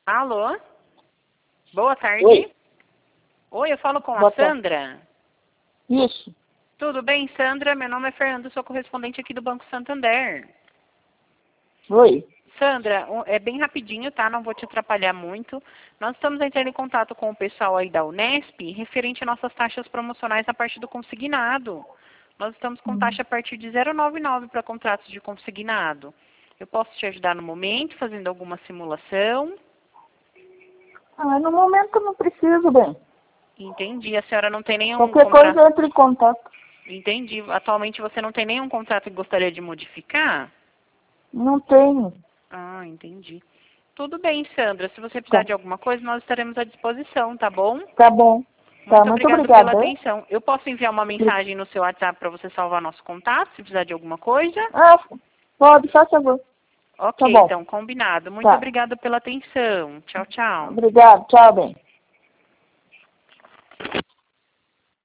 Alô? Boa tarde. Oi. Oi, eu falo com Boa a Sandra. Isso. Tudo bem, Sandra? Meu nome é Fernando, sou correspondente aqui do Banco Santander. Oi. Sandra, é bem rapidinho, tá? Não vou te atrapalhar muito. Nós estamos entrando em contato com o pessoal aí da Unesp, referente a nossas taxas promocionais na parte do consignado. Nós estamos com taxa a partir de 0,99 para contratos de consignado. Eu posso te ajudar no momento, fazendo alguma simulação? No momento eu não preciso, bem. Entendi. A senhora não tem nenhum Qualquer contrato? coisa entre em contato. Entendi. Atualmente você não tem nenhum contrato que gostaria de modificar? Não tenho. Ah, entendi. Tudo bem, Sandra. Se você precisar Tá, de alguma coisa, nós estaremos à disposição, tá bom? tá bom. Tá, Muito muito obrigada pela obrigada. atenção. Eu posso enviar uma mensagem no seu WhatsApp para você salvar nosso contato, se precisar de alguma coisa? Pode, faz favor. Tá Ok, bom. então, combinado. Muito Tá. obrigada pela atenção. Tchau, tchau. Obrigado. Tchau, bem.